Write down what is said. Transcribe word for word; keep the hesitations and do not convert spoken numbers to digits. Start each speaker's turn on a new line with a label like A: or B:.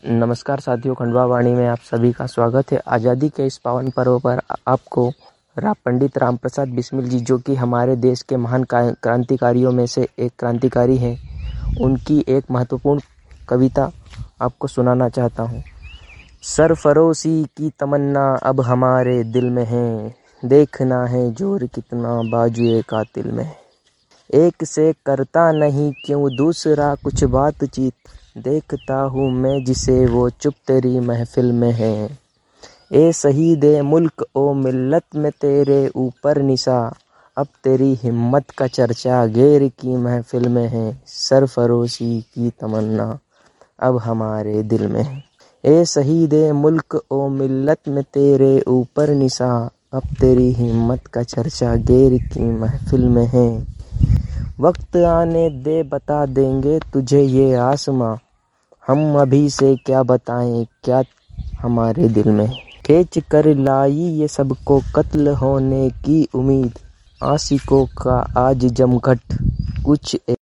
A: नमस्कार साथियों, खंडवा वाणी में आप सभी का स्वागत है। आज़ादी के इस पावन पर्व पर आपको रा पंडित राम प्रसाद बिस्मिल जी, जो कि हमारे देश के महान क्रांतिकारियों में से एक क्रांतिकारी हैं, उनकी एक महत्वपूर्ण कविता आपको सुनाना चाहता हूँ। सरफरोशी की तमन्ना अब हमारे दिल में है, देखना है जोर कितना बाजुए कातिल में है। एक से करता नहीं क्यों दूसरा कुछ बातचीत, देखता हूँ मैं जिसे वो चुप तेरी महफिल में है। ए शहीदे मुल्क ओ मिल्लत में तेरे ऊपर निशा, अब तेरी हिम्मत का चर्चा गैर की महफिल में है। सरफरोशी की तमन्ना अब हमारे दिल में है। ए शहीदे मुल्क ओ मिल्लत में तेरे ऊपर निशा, अब तेरी हिम्मत का चर्चा गैर की महफिल में है। वक्त आने दे बता देंगे तुझे ये आसमां, हम अभी से क्या बताएं क्या हमारे दिल में। खींच कर लाई ये सबको कत्ल होने की उम्मीद, आशिकों का आज जमघट कुछ